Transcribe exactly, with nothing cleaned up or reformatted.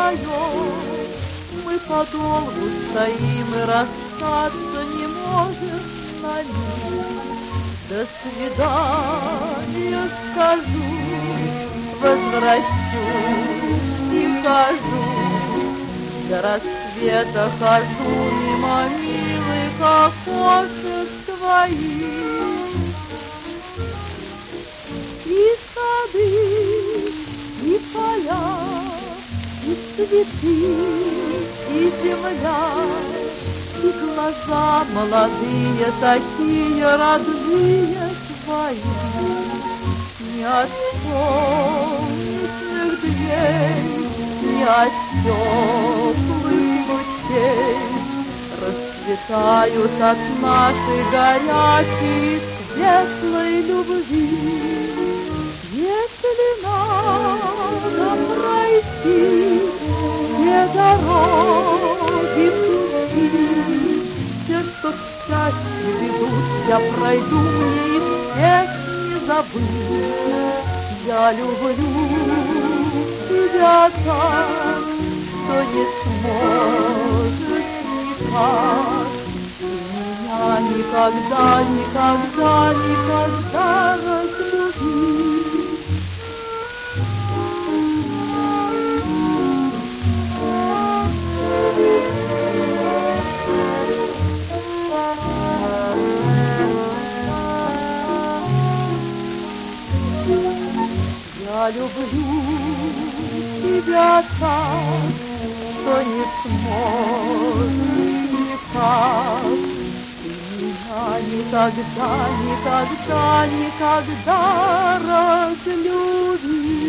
вдвоем. Мы подолгу стоим и расстаться не можем сами. До свидания скажу, возвращусь и хожу. До рассвета хожу мимо милых окошек твоих. И сады, и поля, и цветы, и земля, и глаза молодые, такие родные твои. Не от солнечных дней, не от теплых лучей расцветают от нашей горячей светлой любви. Если надо пройти все дороги пути, те, что к счастью ведут, я пройду, мне их всех не забыть. Я люблю тебя так, что не сможешь никак. Ты меня никогда, никогда, никогда разлюбить. Я люблю тебя так, что не сможешь никак. Ты меня никогда, никогда, никогда разлюбить.